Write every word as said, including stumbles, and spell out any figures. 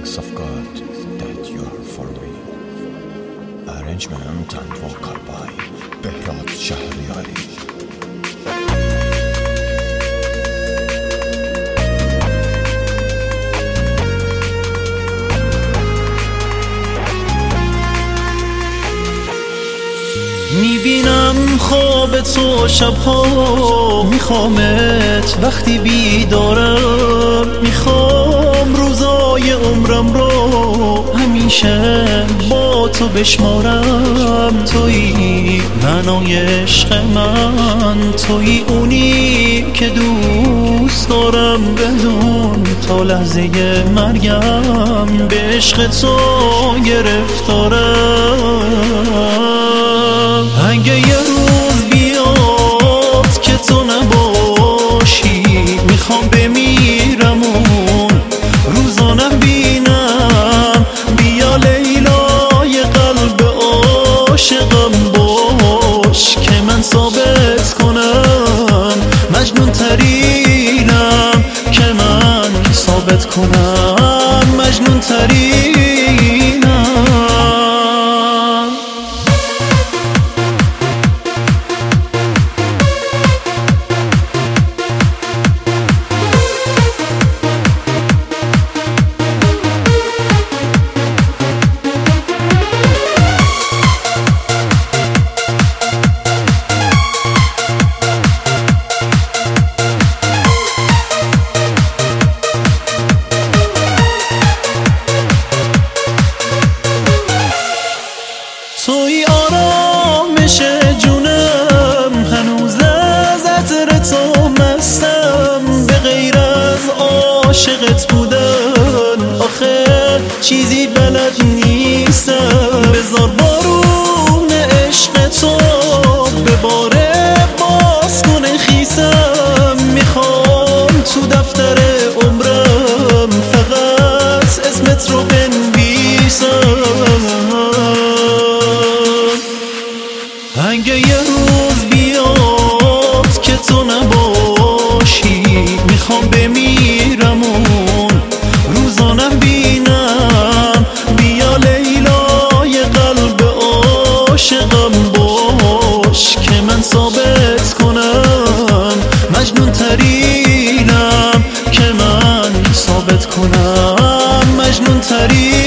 grace of God that you are following. Arrangement and vocal by Behrad Shahriari. میبینم خواب تو شبها، میخوامت وقتی بیدارم، میخوام روزای عمرم رو همیشه با تو بشمارم. تویی معنای عشق من، تویی اونی که دوست دارم، بدون تا لحظه مرگم به عشق تو گرفتارم. اگه یه روز بیاد که تو نباشی، میخوام بمیرم اون روزا نبینم. بیا لیلای قلب عاشقم باش که من ثابت کنم مجنون ترینم، که من ثابت کنم مجنون ترینم. توی آرامش جونم، هنوز از عطر تو مستم. به غیر از عاشقت بودن آخه چیزی بلد نیستم. بذار بارون عشق تو بباره، باز کنه خیسم. میخوام تو دفتر عمرم فقط اسمت رو بنویسم. اگه یه روز بیاد که تو نباشی، میخوام بمیرم اون روزا نبینم. بیا لیلای قلب عاشقم باش که من ثابت کنم مجنون ترینم، که من ثابت کنم مجنون ترینم.